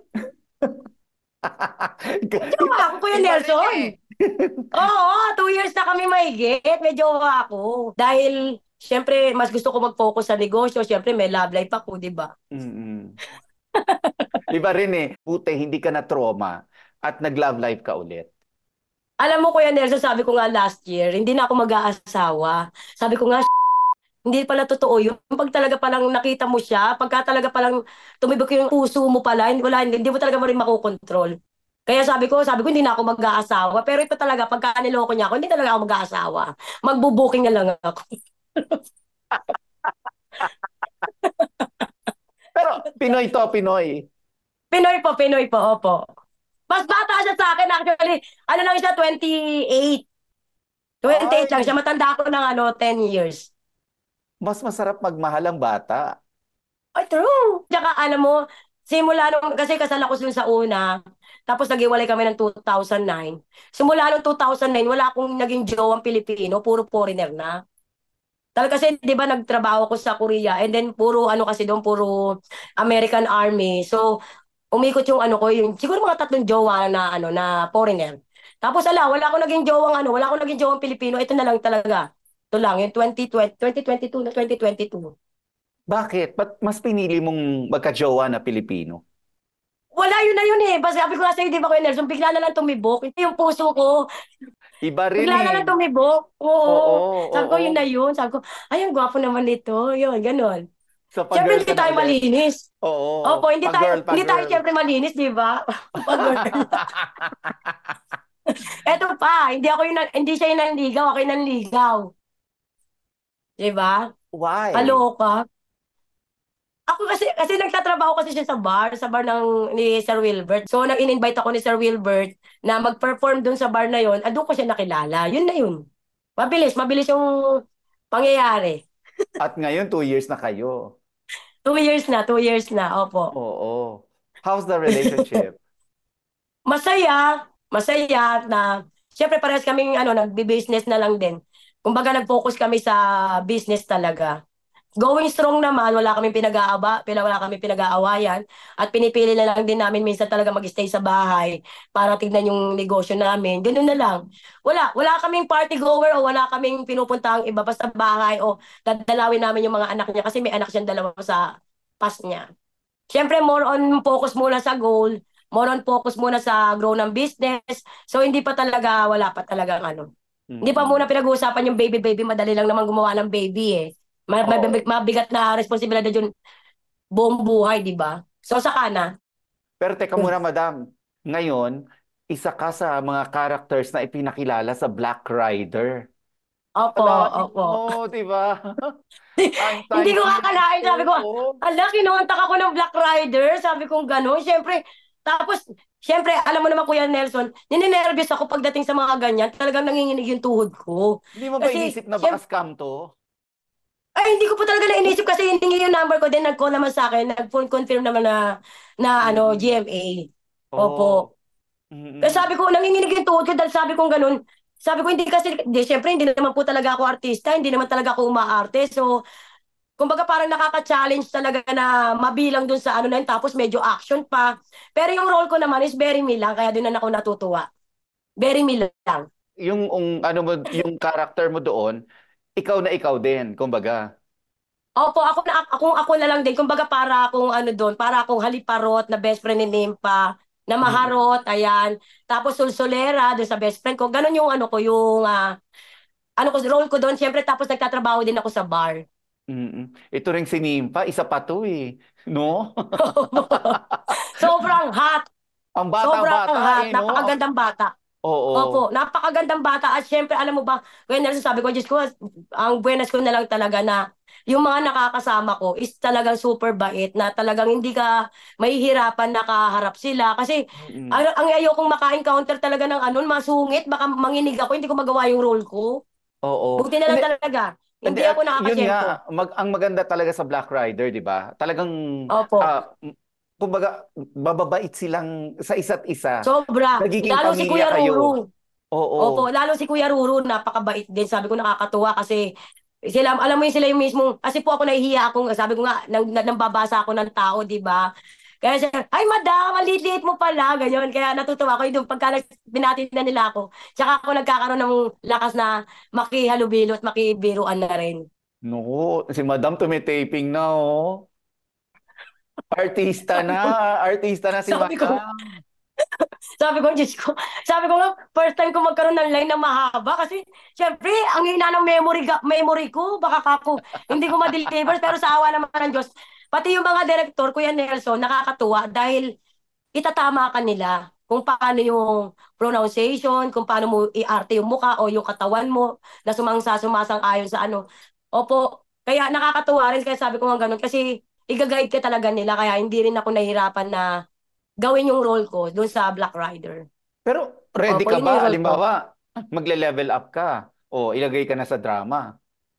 Speaker 1: may jowa ako, Kuya
Speaker 2: Iba rin
Speaker 1: Nelson.
Speaker 2: eh.
Speaker 1: Oo, two years na kami mahigit. May jowa ako. Dahil, siyempre, mas gusto ko mag-focus sa negosyo. Siyempre, may love life ako, di ba?
Speaker 2: Mm-mm. Iba rin eh. Buti hindi ka na trauma at nag-love life ka ulit.
Speaker 1: Alam mo, Kuya Nelson, sabi ko nga last year, hindi na ako mag-aasawa. Sabi ko nga, hindi pala totoo yun. Pag talaga palang nakita mo siya, pagka talaga palang tumibok yung puso mo pala, hindi, wala, hindi, hindi mo talaga mo rin makokontrol. Kaya sabi ko, sabi ko, hindi na ako mag-aasawa. Pero ito talaga, pagka niloko niya ako, hindi talaga ako mag-aasawa. Magbubuking na lang ako.
Speaker 2: Pero Pinoy to, Pinoy.
Speaker 1: Pinoy po, Pinoy po, opo. Mas bata siya sa akin, actually. Ano lang siya, twenty-eight. twenty-eight lang
Speaker 2: Ay,
Speaker 1: siya. Matanda ako ng ano, ten years.
Speaker 2: mas masarap magmahal ang bata.
Speaker 1: Ay, true. Tsaka alam mo, simula nung, kasi kasal ako dun sa una, tapos nag-iwalay kami ng two thousand nine. Simula nung two thousand nine, wala akong naging jowang Pilipino, puro foreigner na. Talaga kasi, di ba, nagtrabaho ko sa Korea, and then puro, ano kasi doon, puro American Army. So, umikot yung ano ko, yung, siguro mga tatlong jowa na, ano, na foreigner. Tapos, ala, wala akong naging jowang, ano, wala akong naging jowang Pilipino, ito na lang talaga. Ito lang, yung twenty twenty, twenty twenty-two na twenty twenty-two.
Speaker 2: Bakit? Ba't mas pinili mong magka-jowa na Pilipino?
Speaker 1: Wala, yun na yun eh. Basta sabi ko nga sa'yo, di ba, Kuya Nelson, bigla na lang tumibok. Ito yung puso ko.
Speaker 2: Iba rin
Speaker 1: Bigla na
Speaker 2: eh.
Speaker 1: lang tumibok.
Speaker 2: Oo,
Speaker 1: Oo. Sabi ko,
Speaker 2: oo.
Speaker 1: yun na yun. Sabi ko, ay, ang gwapo naman nito. Yun, ganun.
Speaker 2: So
Speaker 1: Siyempre,
Speaker 2: pag-girl
Speaker 1: hindi
Speaker 2: ka na
Speaker 1: tayo
Speaker 2: ulit.
Speaker 1: malinis.
Speaker 2: Oo,
Speaker 1: Opo, hindi tayo,
Speaker 2: pag-girl,
Speaker 1: hindi tayo
Speaker 2: pag-girl.
Speaker 1: siyempre malinis, di ba? Pag-girl. Eto pa, hindi ako yung, nan- hindi siya yung nanligaw, ako yung nanligaw. Di ba?
Speaker 2: Why?
Speaker 1: Kaloka. Ako kasi, kasi nagtatrabaho kasi siya sa bar, sa bar ng ni Sir Wilbert. So, nang in-invite ako ni Sir Wilbert na mag-perform dun sa bar na yon, ando ko siya nakilala. Yun na yun. Mabilis, mabilis yung pangyayari.
Speaker 2: At ngayon, two years na kayo.
Speaker 1: Two years na, two years na, opo.
Speaker 2: Oo. How's the relationship?
Speaker 1: Masaya, masaya na, syempre parehas kaming ano, nagbi-business na lang din. Kumbaga nag-focus kami sa business talaga. Going strong naman, wala kaming pinag-aaba, pila wala kaming pinag-aawayan at pinipili na lang din namin minsan talaga mag-stay sa bahay para tignan yung negosyo namin. Ganun na lang. Wala, wala kaming party goer o wala kaming pinupuntahang iba pa sa bahay o dadalawin namin yung mga anak niya kasi may anak siyang dalawa sa pas niya. Siyempre, more on focus muna sa goal, more on focus muna sa grow ng business. So, hindi pa talaga, wala pa talaga ano. Hindi pa muna
Speaker 2: Mm-mm.
Speaker 1: pinag-uusapan yung baby, baby. Madali lang naman gumawa ng baby eh. Ma-
Speaker 2: Oo.
Speaker 1: mabib- Mabigat na responsibilidad yun buong buhay, di ba? So, saka na.
Speaker 2: Pero teka muna, madam. Ngayon, isa ka sa mga characters na ipinakilala sa Black Rider.
Speaker 1: Opo,
Speaker 2: Alain
Speaker 1: opo.
Speaker 2: mo, di ba?
Speaker 1: Hindi
Speaker 2: Time
Speaker 1: ko
Speaker 2: series
Speaker 1: akalain, sabi
Speaker 2: two,
Speaker 1: ko,
Speaker 2: oh.
Speaker 1: ala, kinontak ako ng Black Rider, sabi ko gano'n. Siyempre, tapos, siyempre, alam mo naman Kuya Nelson, nininervous ako pagdating sa mga ganyan, talagang nanginginig yung tuhod ko.
Speaker 2: Hindi mo ba
Speaker 1: Kasi,
Speaker 2: inisip na baka
Speaker 1: siyempre,
Speaker 2: scam to?
Speaker 1: ay, hindi ko po talaga nainisip kasi hindi yung number ko, then nag-call naman sa akin, nag-phone confirm naman na, na ano,
Speaker 2: Mm-mm.
Speaker 1: G M A.
Speaker 2: Oh.
Speaker 1: Opo. Kasi
Speaker 2: Mm-mm.
Speaker 1: sabi ko, nanginginig yung tuhod ko dahil sabi ko ganun, sabi ko hindi kasi, di, syempre hindi naman po talaga ako artista, hindi naman talaga ako umaarte. So, kumbaga parang nakaka-challenge talaga na mabilang dun sa ano na yun, tapos medyo action pa. Pero yung role ko naman is very me lang, kaya doon na ako natutuwa. Very me lang.
Speaker 2: Yung ung, ano mo, yung character mo doon, ikaw na ikaw din, kumbaga.
Speaker 1: Opo, ako na ako, ako na lang din. Kumbaga para akong ano doon, para akong haliparot na best friend ni Nimpa. na
Speaker 2: Mm.
Speaker 1: maharot, ayan. Tapos sulsolera doon sa best friend ko. Ganon yung ano ko, yung ah, ano ko, role ko doon. Siyempre, tapos nagtatrabaho din ako sa bar.
Speaker 2: Mm. Ito ring si Nimpa, isa pa to eh. No?
Speaker 1: Sobrang hot.
Speaker 2: Ang
Speaker 1: Sobrang
Speaker 2: bata-bata
Speaker 1: hot.
Speaker 2: eh, no?
Speaker 1: Napakagandang bata.
Speaker 2: Oo.
Speaker 1: Opo, napakagandang bata. At syempre, alam mo ba, kaya nasa sabi ko, Diyos ko, ang buenas ko na lang talaga na yung mga nakakasama ko is talagang super bait na talagang hindi ka mahihirapan na kaharap sila. Kasi
Speaker 2: Mm.
Speaker 1: ang, ang ayokong maka-encounter talaga ng ano, masungit, baka manginig ako, hindi ko magawa yung role ko.
Speaker 2: Oo.
Speaker 1: Buti na lang
Speaker 2: Hindi,
Speaker 1: talaga.
Speaker 2: hindi,
Speaker 1: Hindi
Speaker 2: ah,
Speaker 1: ako
Speaker 2: yun
Speaker 1: nakakasyempo.
Speaker 2: nga, mag, ang maganda talaga sa Black Rider, di ba? Talagang,
Speaker 1: Opo.
Speaker 2: ah, m- kumbaga, bababait silang sa isa't isa.
Speaker 1: Sobra.
Speaker 2: Nagiging
Speaker 1: Lalo si
Speaker 2: pamilya
Speaker 1: Kuya
Speaker 2: kayo.
Speaker 1: Ruru. Opo,
Speaker 2: Oo.
Speaker 1: lalo si Kuya Ruru, napakabait din. Sabi ko nakakatuwa kasi sila, alam mo yun, sila yung mismong, kasi po ako nahihiya ako, sabi ko nga, nang, nang babasa ako ng tao, di ba? Kaya siya, ay madam, ang liit mo pala, ganyan. Kaya natutuwa ako yung pagka nag- binati na nila ako. Tsaka ako nagkakaroon ng lakas na makihalubilo at makibiruan na rin.
Speaker 2: No, si Madam tumitaping na, oh. Artista na, artista na si
Speaker 1: Sabi ko,
Speaker 2: Madam.
Speaker 1: Sabi ko, Diyos ko, sabi ko nga, first time ko magkaroon ng line na mahaba kasi, syempre, ang hina ng memory, ga- memory ko, baka kako, hindi ko ma-deliver, pero sa awa naman ng Diyos, pati yung mga director, Kuya Nelson, nakakatuwa dahil itatama ka nila kung paano yung pronunciation, kung paano mo i-arte yung muka o yung katawan mo na sumangsa, sumasang-ayon sa ano. Opo, kaya nakakatuwa rin, kaya sabi ko nga ganun, kasi i-guide ka talaga nila, kaya hindi rin ako nahihirapan na gawin yung role ko doon sa Black Rider.
Speaker 2: Pero ready
Speaker 1: Opo,
Speaker 2: ka
Speaker 1: yun yung
Speaker 2: ba?
Speaker 1: role ko.
Speaker 2: Halimbawa, magle-level up ka. O ilagay ka na sa drama.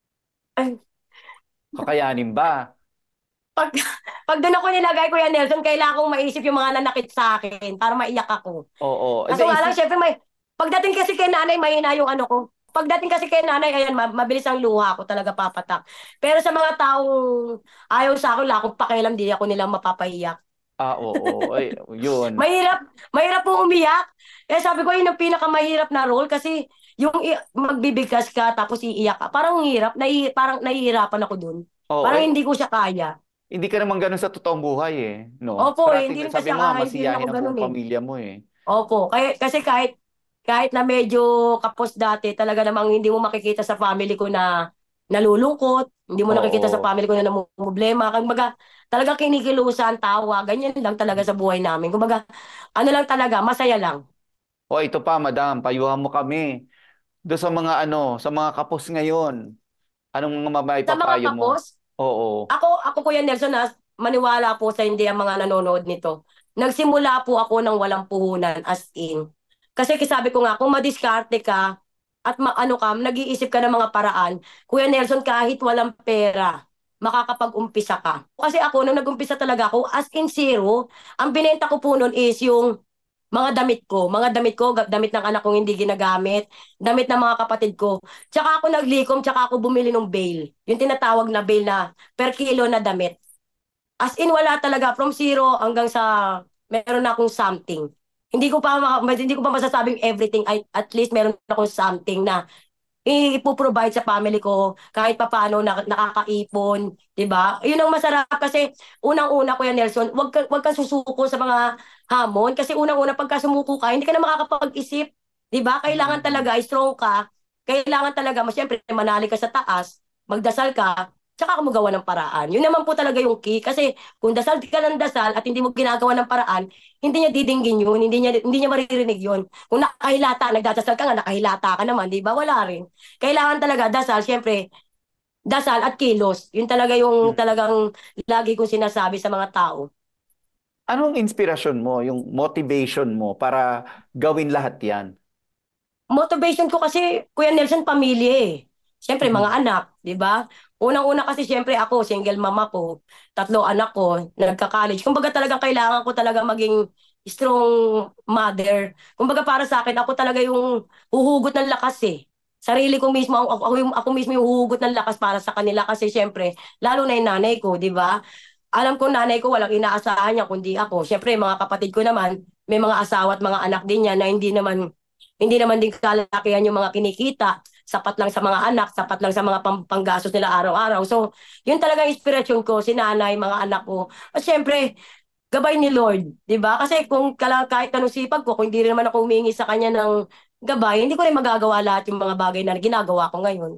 Speaker 1: Ay,
Speaker 2: Kakayanin ba?
Speaker 1: pag, pag doon ako nilagay, Kuya Nelson, kailangan kong maisip yung mga nanakit sa akin para maiyak ako.
Speaker 2: Oo. Hindi,
Speaker 1: Kaso nga lang,
Speaker 2: isip.
Speaker 1: syempre, may, pagdating kasi kay nanay, mahina yung ano ko. Pagdating kasi kay nanay, ayan, ma- mabilis ang luha ko talaga papatak. Pero sa mga taong ayaw sa akin, wala akong pakialam, di ako nilang mapapahiyak.
Speaker 2: Ah, oo. Ay, yun.
Speaker 1: Mahirap, mahirap po umiyak. Eh sabi ko, yun ang pinakamahirap na role kasi yung i- magbibigkas ka tapos iiyak ka. Parang hirap, nai, parang nahihirapan ako dun.
Speaker 2: Oo.
Speaker 1: Parang
Speaker 2: Eh,
Speaker 1: hindi ko siya kaya.
Speaker 2: hindi ka naman ganun sa totoong buhay eh. No?
Speaker 1: Opo, eh, hindi
Speaker 2: Parating,
Speaker 1: rin kasi
Speaker 2: sabi mo nga,
Speaker 1: ako, hindi rin ako
Speaker 2: masiyahin ang
Speaker 1: ganun
Speaker 2: buong
Speaker 1: eh.
Speaker 2: pamilya mo eh.
Speaker 1: Opo, kaya, kasi kahit kahit na medyo kapos dati, talaga namang hindi mo makikita sa family ko na nalulungkot, hindi mo nakikita sa
Speaker 2: Oo.
Speaker 1: family ko na namumblema. Kumbaga, talagang kinikilusan, tawa, ganyan lang talaga sa buhay namin. Kumbaga, ano lang talaga, masaya lang.
Speaker 2: O ito pa, madam, payuhan mo kami. Doon sa mga ano, sa mga kapos ngayon, anong mga
Speaker 1: Sa mga
Speaker 2: maipapayo mo?
Speaker 1: kapos,
Speaker 2: Oo.
Speaker 1: Ako, ako Kuya Nelson, na maniwala po sa hindi ang mga nanonood nito. Nagsimula po ako ng walang puhunan, as in. Kasi sabi ko nga, kung madiskarte ka at ma ano ka, nag-iisip ka ng mga paraan, Kuya Nelson, kahit walang pera, makakapag-umpisa ka. Kasi ako, nung nag-umpisa talaga ako, as in zero, ang binenta ko po nun is yung mga damit ko, mga damit ko, ga- damit ng anak kong hindi ginagamit, damit ng mga kapatid ko. Tsaka ako naglikom, tsaka ako bumili ng bail. Yung tinatawag na bail na per kilo na damit. As in, wala talaga. From zero hanggang sa meron na akong something. Hindi ko pa ma- hindi ko pa masasabing everything. I, at least meron akong something na ipoprovide sa family ko kahit papaano na, nakakaipon, 'di ba? 'Yun ang masarap kasi unang-una Kuya Nelson, wag ka, wag kang susuko sa mga hamon kasi unang-una pagka sumuko ka, hindi ka na makakapag-isip, 'di ba? Kailangan
Speaker 2: Mm.
Speaker 1: talaga strong ka. Kailangan talaga, mas siyempre manali ka sa taas, magdasal ka, tsaka ka magawa ng paraan. Yun naman po talaga yung key kasi kung dasal ka ng dasal at hindi mo ginagawa ng paraan, hindi niya didinggin yun, hindi niya hindi niya maririnig yun. Kung nakahilata, nagdadasal ka nga, nakahilata ka naman, di ba? Wala rin. Kailangan talaga dasal, syempre, dasal at kilos. Yun talaga yung
Speaker 2: Mm.
Speaker 1: talagang lagi kong sinasabi sa mga tao.
Speaker 2: Anong inspirasyon mo, yung motivation mo para gawin lahat yan?
Speaker 1: Motivation ko kasi, Kuya Nelson, pamilya eh. Siyempre, mga
Speaker 2: Mhm.
Speaker 1: anak, di ba? Unang-una kasi, siyempre ako, single mama ko, tatlo anak ko, nagka-college. Kumbaga talagang kailangan ko talaga maging strong mother. Kumbaga para sa akin, ako talaga yung huhugot ng lakas eh. Sarili ko mismo, ako, ako, yung, ako mismo yung huhugot ng lakas para sa kanila kasi siyempre, lalo na yung nanay ko, di ba? Alam ko nanay ko walang inaasahan niya kundi ako. Siyempre, mga kapatid ko naman, may mga asawa at mga anak din niya na hindi naman hindi naman din kalakihan yung mga kinikita. Sapat lang sa mga anak, sapat lang sa mga pang panggastos nila araw-araw. So, yun talaga yung inspirasyon ko, si nanay, mga anak ko. At syempre, gabay ni Lord, 'di ba? Kasi kung kala, kahit anong sipag ko, kung hindi rin naman ako humingi sa kanya ng gabay, hindi ko rin magagawa lahat yung mga bagay na ginagawa ko ngayon.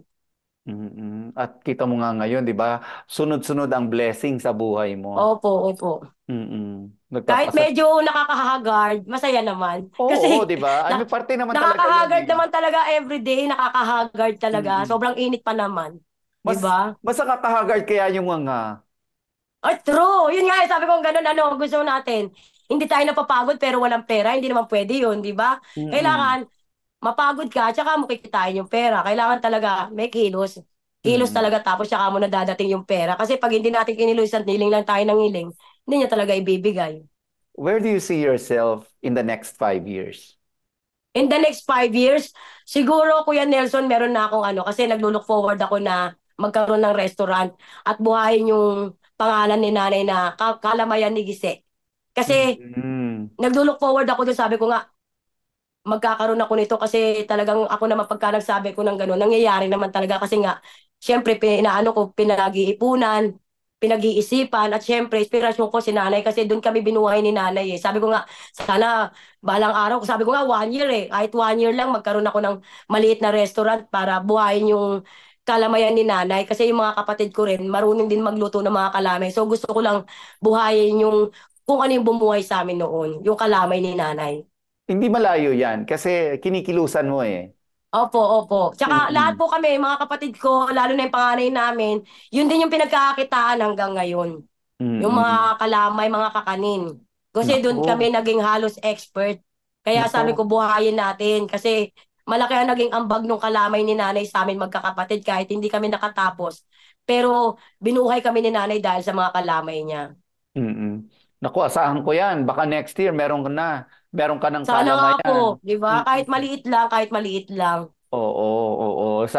Speaker 2: Mm. At kita mo nga ngayon, 'di ba? Sunod-sunod ang blessing sa buhay mo.
Speaker 1: Opo, opo.
Speaker 2: Mm.
Speaker 1: Kahit
Speaker 2: Nagpapasat.
Speaker 1: medyo nakakahagard, masaya naman.
Speaker 2: Oo,
Speaker 1: Kasi
Speaker 2: 'di ba? Ay,
Speaker 1: na,
Speaker 2: may parte naman talaga 'yan
Speaker 1: nakakahagard
Speaker 2: eh.
Speaker 1: naman talaga everyday, nakakahagard talaga.
Speaker 2: Mm.
Speaker 1: Sobrang init pa naman, 'di
Speaker 2: Mas
Speaker 1: ba?
Speaker 2: mas nakakahagard kaya yung mga.
Speaker 1: Ay, true. Yun nga, eh, sabi ko ganun, ano, gusto natin. Hindi tayo napapagod pero walang pera, hindi naman pwede yun, di ba?
Speaker 2: Mm.
Speaker 1: Kailangan mapagod ka, tsaka mo kikitain yung pera. Kailangan talaga may kilos. Kilos
Speaker 2: Mm.
Speaker 1: talaga, tapos tsaka mo na dadating yung pera. Kasi pag hindi natin kinilusan, niling lang tayo ng hiling, hindi niya talaga ibibigay.
Speaker 2: Where do you see yourself in the next five years?
Speaker 1: In the next five years, siguro, Kuya Nelson, meron na akong ano, kasi naglo-look forward ako na magkaroon ng restaurant at buhayin yung pangalan ni nanay na Ka- Kalamayan ni Gise. Kasi
Speaker 2: Mm.
Speaker 1: naglo-look forward ako doon, sabi ko nga, magkakaroon ako nito kasi talagang ako naman pagka nagsabi ko ng gano'n, nangyayari naman talaga kasi nga, syempre, pinaano ko, pinag-iipunan, pinag-iisipan, at syempre, inspirasyon ko si nanay kasi doon kami binuhay ni nanay eh. Sabi ko nga, sana balang araw, sabi ko nga, one year eh, kahit one year lang, magkaroon ako ng maliit na restaurant para buhayin yung kalamayan ni nanay kasi yung mga kapatid ko rin, marunong din magluto ng mga kalamay. So gusto ko lang buhayin yung kung ano yung bumuhay sa amin noon, yung kalamay ni nanay.
Speaker 2: Hindi malayo 'yan kasi kinikilusan mo eh.
Speaker 1: Opo, opo. Tsaka lahat
Speaker 2: Mm.
Speaker 1: po kami, mga kapatid ko, lalo na yung panganay namin, yun din yung pinagkakakitaan hanggang ngayon. Yung
Speaker 2: Mm.
Speaker 1: mga kalamay, mga kakanin. Kasi doon
Speaker 2: Nako.
Speaker 1: kami naging halos expert. Kaya sabi
Speaker 2: Nako.
Speaker 1: ko, buhayin natin. Kasi malaki ang naging ambag ng kalamay ni nanay sa amin magkakapatid kahit hindi kami nakatapos. Pero binuhay kami ni nanay dahil sa mga kalamay niya.
Speaker 2: Mm. Naku, asahan ko 'yan. Baka next year meron ka na. Meron ka ng
Speaker 1: Sana nga po,
Speaker 2: kalamayan.
Speaker 1: di ba? Kahit
Speaker 2: Mm.
Speaker 1: maliit lang, kahit maliit lang.
Speaker 2: Oo, oo. Sa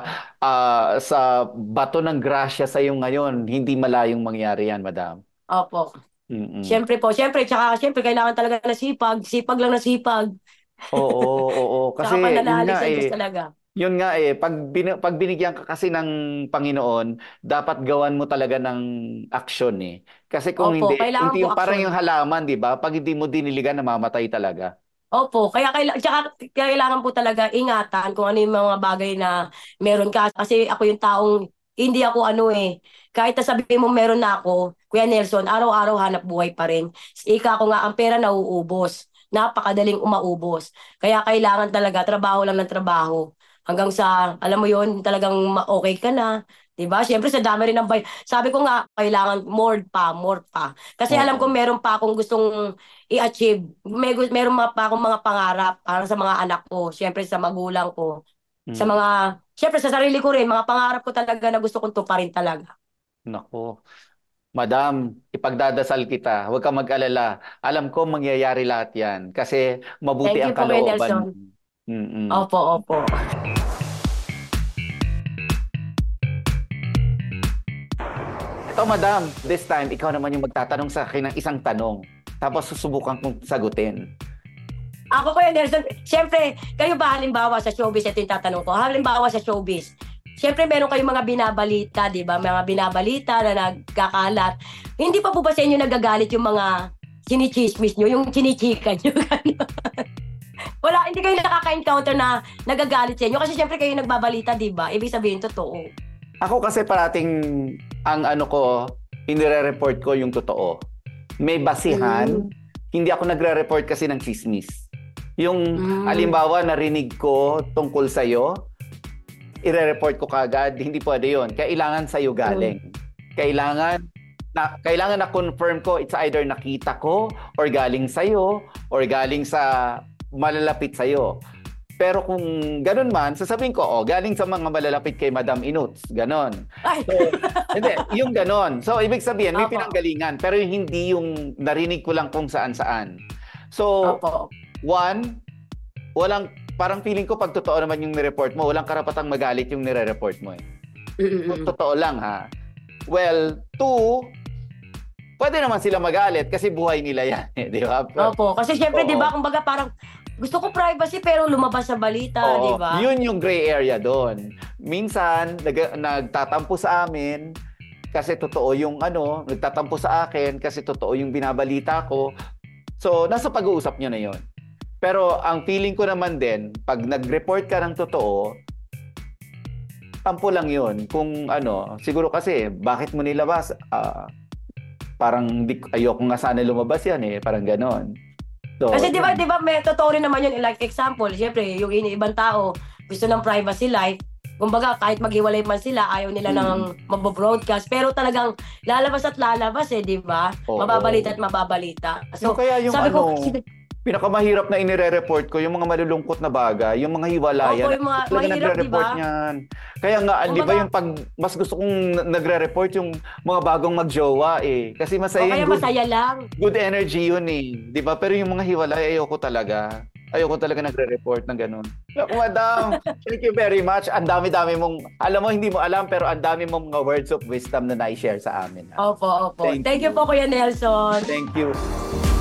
Speaker 2: ah, sa bato ng grasya sa iyo ngayon, hindi malayong mangyari 'yan, madam.
Speaker 1: Opo.
Speaker 2: Mm.
Speaker 1: Siyempre po, siyempre, tsaka siyempre kailangan talaga na sipag, sipag lang na sipag.
Speaker 2: Oo, oo. Kasi
Speaker 1: Tsaka
Speaker 2: yun
Speaker 1: pananalig
Speaker 2: nga
Speaker 1: sa Diyos
Speaker 2: eh.
Speaker 1: talaga.
Speaker 2: Yun nga eh, pag, bin, pag binigyan ka kasi ng Panginoon, dapat gawan mo talaga ng aksyon eh. Kasi kung
Speaker 1: Opo,
Speaker 2: hindi,
Speaker 1: kailangan
Speaker 2: hindi
Speaker 1: po
Speaker 2: yung parang
Speaker 1: aksyon.
Speaker 2: yung halaman, di ba? Pag hindi mo diniligan, namamatay talaga.
Speaker 1: Opo, kaya kailangan, tsaka kailangan po talaga ingatan kung ano yung mga bagay na meron ka. Kasi ako yung taong, hindi ako ano eh. Kahit na sabihin mo meron na ako, Kuya Nelson, araw-araw hanap buhay pa rin. Ika ko nga, ang pera nauubos. Napakadaling umaubos. Kaya kailangan talaga, trabaho lang ng trabaho. Hanggang sa, alam mo yon talagang ma- okay ka na. Diba? Siyempre, sa dami rin ng bay. Sabi ko nga, kailangan more pa, more pa. Kasi alam ko
Speaker 2: Oo.
Speaker 1: meron pa akong gustong i-achieve. May, gu- meron ma- pa akong mga pangarap para sa mga anak ko, syempre sa magulang ko, sa
Speaker 2: Mm.
Speaker 1: mga, syempre sa sarili ko rin, mga pangarap ko talaga na gusto kong tuparin talaga.
Speaker 2: Nako. Madam, ipagdadasal kita. Huwag kang mag-alala. Alam ko mangyayari lahat yan. Kasi mabuti
Speaker 1: Thank
Speaker 2: ang
Speaker 1: you po, Kuya
Speaker 2: kalooban mo.
Speaker 1: Nelson.
Speaker 2: Mm-mm.
Speaker 1: Opo, opo.
Speaker 2: Ito, madam, this time, ikaw naman yung magtatanong sa akin ng isang tanong. Tapos susubukan kong sagutin.
Speaker 1: Ako, Kuya Nelson, syempre, kayo ba halimbawa sa showbiz, ito yung tatanong ko, halimbawa sa showbiz, syempre meron kayong mga binabalita, di ba? Mga binabalita na nagkakalat. Hindi pa po ba sa inyo nagagalit yung mga chinichismis nyo, yung chinichika nyo? Wala, hindi kayo nakaka-encounter na nagagalit sa inyo kasi syempre kayo nagbabalita, di ba? Ibig sabihin, totoo.
Speaker 2: Ako kasi parating ang ano ko, inire-report ko yung totoo. May basihan.
Speaker 1: Mm.
Speaker 2: Hindi ako nagre-report kasi ng chismis. Yung
Speaker 1: Mm.
Speaker 2: alimbawa narinig ko tungkol sa'yo, ire-report ko kagad. Hindi pwede yun. Kailangan sa'yo
Speaker 1: Mm.
Speaker 2: galing. Kailangan na kailangan na confirm ko it's either nakita ko or galing sa'yo or galing sa malalapit sa'yo. Pero kung ganun man, sasabihin ko, oh, galing sa mga malalapit kay Madam Inuts. Ganon.
Speaker 1: Ay,
Speaker 2: So, hindi, yung ganon. So, ibig sabihin, may
Speaker 1: opo,
Speaker 2: pinanggalingan. Pero yung hindi yung narinig ko lang kung saan-saan. So,
Speaker 1: opo.
Speaker 2: one, walang, parang feeling ko pag totoo naman yung nireport mo, walang karapatang magalit yung nire-report mo eh. So,
Speaker 1: Mm-mm.
Speaker 2: totoo lang ha. Well, two, pwede naman sila magalit kasi buhay nila yan eh, di ba?
Speaker 1: Opo, kasi syempre, di
Speaker 2: Oo.
Speaker 1: ba, kumbaga parang gusto ko privacy pero lumabas sa balita, di
Speaker 2: Oo,
Speaker 1: ba?
Speaker 2: yun yung gray area doon. Minsan, nag, nagtatampo sa amin, kasi totoo yung ano, nagtatampo sa akin kasi totoo yung binabalita ko. So, nasa pag-uusap nyo na yon. Pero ang feeling ko naman din, pag nag-report ka ng totoo, tampo lang yun. Kung ano, siguro kasi, bakit mo nilabas? Ah, parang di, ayoko nga sana lumabas yan eh. Parang ganon. So,
Speaker 1: Kasi di ba,
Speaker 2: yun.
Speaker 1: di ba, may totoo rin naman yun. Like example, syempre, yung ini- ibang tao, gusto ng privacy life. Kumbaga, kahit maghiwalay man sila, ayaw nila
Speaker 2: Mm.
Speaker 1: nang mag-broadcast. Pero talagang lalabas at lalabas eh, di ba?
Speaker 2: Oo.
Speaker 1: Mababalita at mababalita.
Speaker 2: So,
Speaker 1: So,
Speaker 2: kaya yung
Speaker 1: sabi
Speaker 2: ano,
Speaker 1: ko, sige,
Speaker 2: pinakamahirap na inire-report ko, yung mga malulungkot na bagay, yung mga hiwalayan.
Speaker 1: opo, yung mga
Speaker 2: Talaga
Speaker 1: mahirap, di
Speaker 2: nagre-report
Speaker 1: ba?
Speaker 2: niyan. Kaya nga, di ba
Speaker 1: Kumbaga,
Speaker 2: yung pag, mas gusto kong n- nagre-report yung mga bagong magjowa eh. Kasi
Speaker 1: o
Speaker 2: masaya
Speaker 1: kaya
Speaker 2: yung good,
Speaker 1: masaya lang.
Speaker 2: good energy yun eh. Di ba? Pero yung mga hiwalay, ayoko talaga. Ayoko talaga nagre-report ng ganun. Naku, madam, thank you very much. Ang dami-dami mong, alam mo, hindi mo alam, pero ang dami mong mga words of wisdom na na-share sa amin. Ha?
Speaker 1: Opo, opo.
Speaker 2: Thank
Speaker 1: Thank you
Speaker 2: you.
Speaker 1: po, Kuya Nelson.
Speaker 2: Thank you.